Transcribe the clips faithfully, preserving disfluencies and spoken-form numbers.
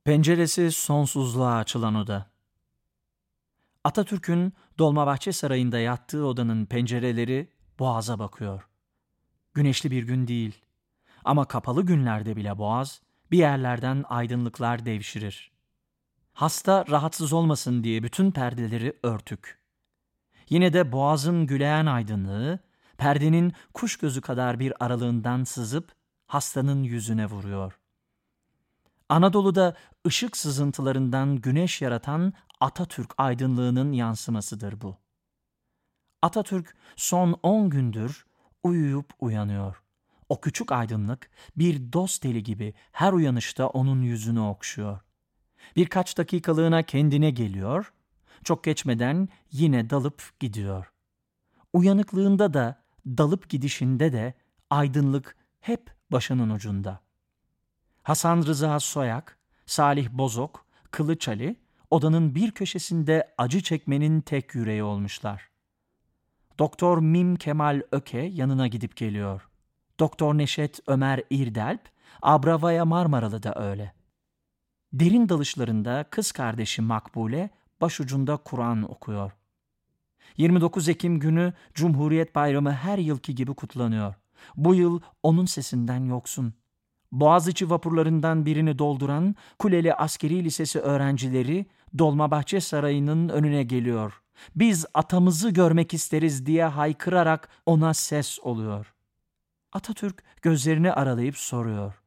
Penceresi sonsuzluğa açılan oda. Atatürk'ün Dolmabahçe Sarayı'nda yattığı odanın pencereleri boğaza bakıyor. Güneşli bir gün değil ama kapalı günlerde bile boğaz bir yerlerden aydınlıklar devşirir. Hasta rahatsız olmasın diye bütün perdeleri örtük. Yine de boğazın güleyen aydınlığı perdenin kuş gözü kadar bir aralığından sızıp hastanın yüzüne vuruyor. Anadolu'da ışık sızıntılarından güneş yaratan Atatürk aydınlığının yansımasıdır bu. Atatürk son on gündür uyuyup uyanıyor. O küçük aydınlık bir dost eli gibi her uyanışta onun yüzünü okşuyor. Birkaç dakikalığına kendine geliyor, çok geçmeden yine dalıp gidiyor. Uyanıklığında da dalıp gidişinde de aydınlık hep başının ucunda. Hasan Rıza Soyak, Salih Bozok, Kılıç Ali, odanın bir köşesinde acı çekmenin tek yüreği olmuşlar. Doktor Mim Kemal Öke yanına gidip geliyor. Doktor Neşet Ömer İrdelp, Abravaya Marmaralı da öyle. Derin dalışlarında kız kardeşi Makbule başucunda Kur'an okuyor. yirmi dokuz Ekim günü Cumhuriyet Bayramı her yılki gibi kutlanıyor. Bu yıl onun sesinden yoksun. Boğaziçi vapurlarından birini dolduran Kuleli Askeri Lisesi öğrencileri Dolmabahçe Sarayı'nın önüne geliyor. Biz atamızı görmek isteriz diye haykırarak ona ses oluyor. Atatürk gözlerini aralayıp soruyor.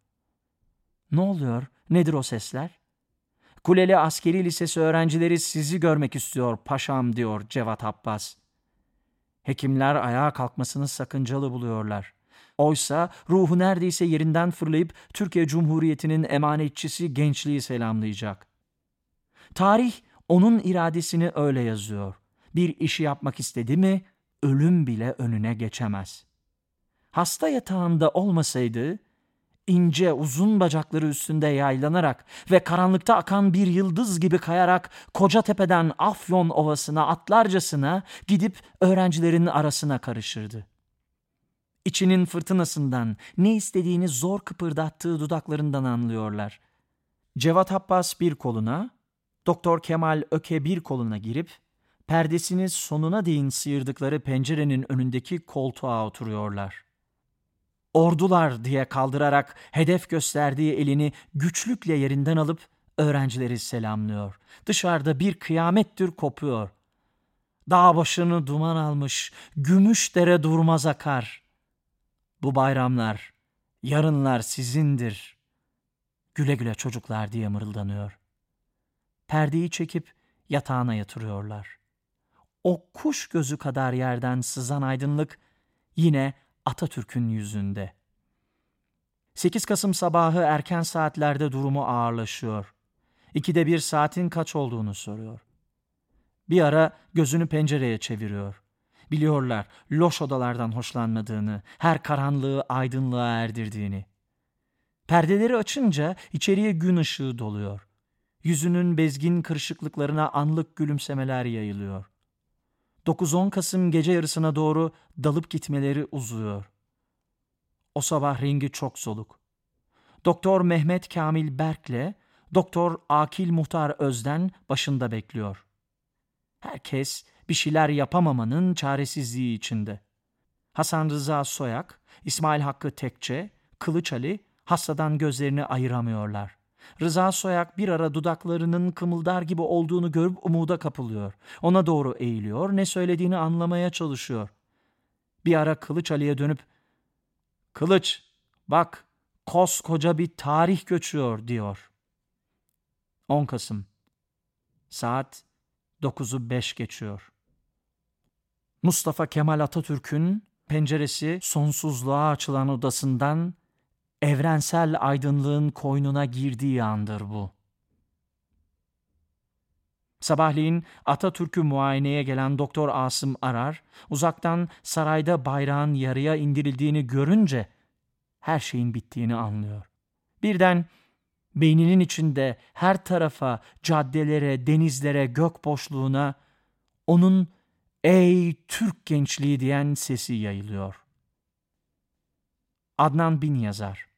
Ne oluyor? Nedir o sesler? Kuleli Askeri Lisesi öğrencileri sizi görmek istiyor paşam diyor Cevat Abbas. Hekimler ayağa kalkmasını sakıncalı buluyorlar. Oysa ruhu neredeyse yerinden fırlayıp Türkiye Cumhuriyeti'nin emanetçisi gençliği selamlayacak. Tarih onun iradesini öyle yazıyor. Bir işi yapmak istedi mi ölüm bile önüne geçemez. Hasta yatağında olmasaydı ince uzun bacakları üstünde yaylanarak ve karanlıkta akan bir yıldız gibi kayarak Kocatepe'den Afyon Ovası'na atlarcasına gidip öğrencilerin arasına karışırdı. İçinin fırtınasından ne istediğini zor kıpırdattığı dudaklarından anlıyorlar. Cevat Abbas bir koluna, Doktor Kemal Öke bir koluna girip perdesini sonuna değin sıyırdıkları pencerenin önündeki koltuğa oturuyorlar. Ordular diye kaldırarak hedef gösterdiği elini güçlükle yerinden alıp öğrencileri selamlıyor. Dışarıda bir kıyamettir kopuyor. Dağ başını duman almış, gümüş dere durmaz akar. Bu bayramlar, yarınlar sizindir. Güle güle çocuklar diye mırıldanıyor. Perdeyi çekip yatağına yatırıyorlar. O kuş gözü kadar yerden sızan aydınlık yine Atatürk'ün yüzünde. sekiz Kasım sabahı erken saatlerde durumu ağırlaşıyor. İkide bir saatin kaç olduğunu soruyor. Bir ara gözünü pencereye çeviriyor. Biliyorlar loş odalardan hoşlanmadığını, her karanlığı aydınlığa erdirdiğini. Perdeleri açınca içeriye gün ışığı doluyor. Yüzünün bezgin kırışıklıklarına anlık gülümsemeler yayılıyor. dokuz on Kasım gece yarısına doğru dalıp gitmeleri uzuyor. O sabah rengi çok soluk. Doktor Mehmet Kamil Berk'le Doktor Akil Muhtar Özden başında bekliyor. Herkes bir şeyler yapamamanın çaresizliği içinde. Hasan Rıza Soyak, İsmail Hakkı Tekçe, Kılıç Ali hastadan gözlerini ayıramıyorlar. Rıza Soyak bir ara dudaklarının kımıldar gibi olduğunu görüp umuda kapılıyor. Ona doğru eğiliyor, ne söylediğini anlamaya çalışıyor. Bir ara Kılıç Ali'ye dönüp, "Kılıç, bak koskoca bir tarih göçüyor," diyor. on Kasım. Saat dokuzu beş geçiyor. Mustafa Kemal Atatürk'ün penceresi sonsuzluğa açılan odasından evrensel aydınlığın koynuna girdiği andır bu. Sabahleyin Atatürk'ü muayeneye gelen Doktor Asım Arar, uzaktan sarayda bayrağın yarıya indirildiğini görünce her şeyin bittiğini anlıyor. Birden beyninin içinde her tarafa, caddelere, denizlere, gök boşluğuna onun "Ey Türk gençliği" diyen sesi yayılıyor. Adnan Bin Yazar.